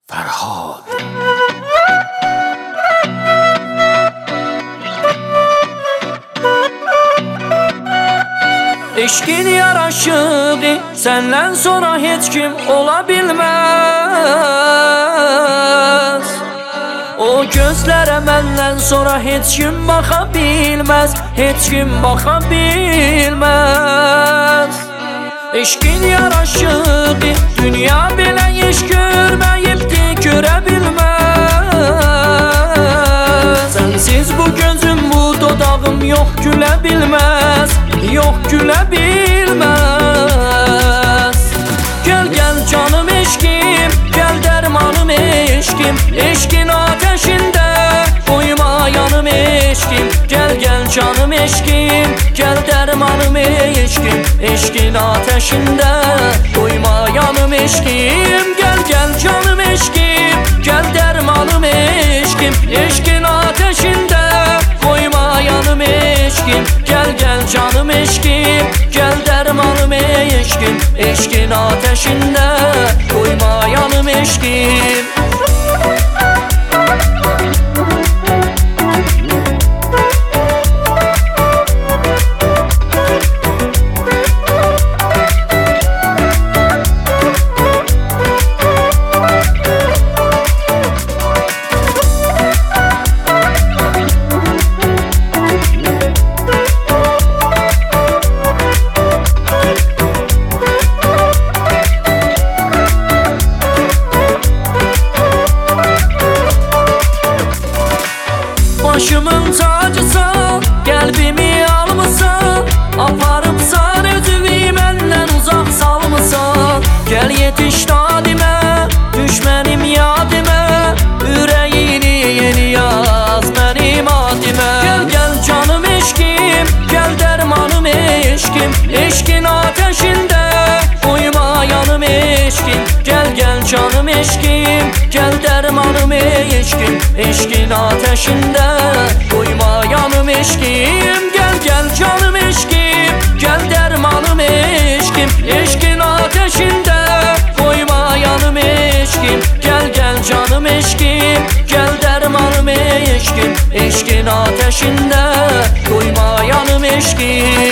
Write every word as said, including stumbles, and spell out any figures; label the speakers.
Speaker 1: Ferhad.
Speaker 2: Eşkin yaraşığı senden sonra hiç kim olabilmez. O gözlere benden sonra hiç kim bakabilmez, hiç kim bakabilmez. Eşkin yaraşığı dünya bile hiç görmeyipti, görebilmez. Sensiz bu gözüm, bu dodağım yok gülebilmez, yok gülebilmez. Gel gel canım eşkim, gel dermanım eşkim, eşkin ateşinde koyma yanım eşkim. Gel gel canım eşkim, gel dermanım eşkim, eşkin ateşinde koyma yanım eşkim. Gel gel canım eşkim, gel dermanım eşkim, eşkin ateşinde koyma yanım eşkim. Gel gel canım eşkim, gel dermanım eşkim, eşkin ateşinde koyma yanım eşkim. Başımın tacısan, kalbimi almısan, aparıpsan özümü menden uzak salmısan. Gel yetiş nadime, düşmenim yadime, yüreğini yeni yaz benim adime. Gel gel canım eşkim, gel dermanım eşkim, eşkin ateşinde koyma yanım eşkim. Gel gel canım eşkim, gel dermanım eşkim, eşkin ateşinde koyma yanım eşkim. Gel gel canım eşkim, gel dermanım eşkim, eşkin ateşinde koyma yanım eşkim. Gel gel canım eşkim, gel dermanım eşkim, eşkin ateşinde koyma yanım eşkim.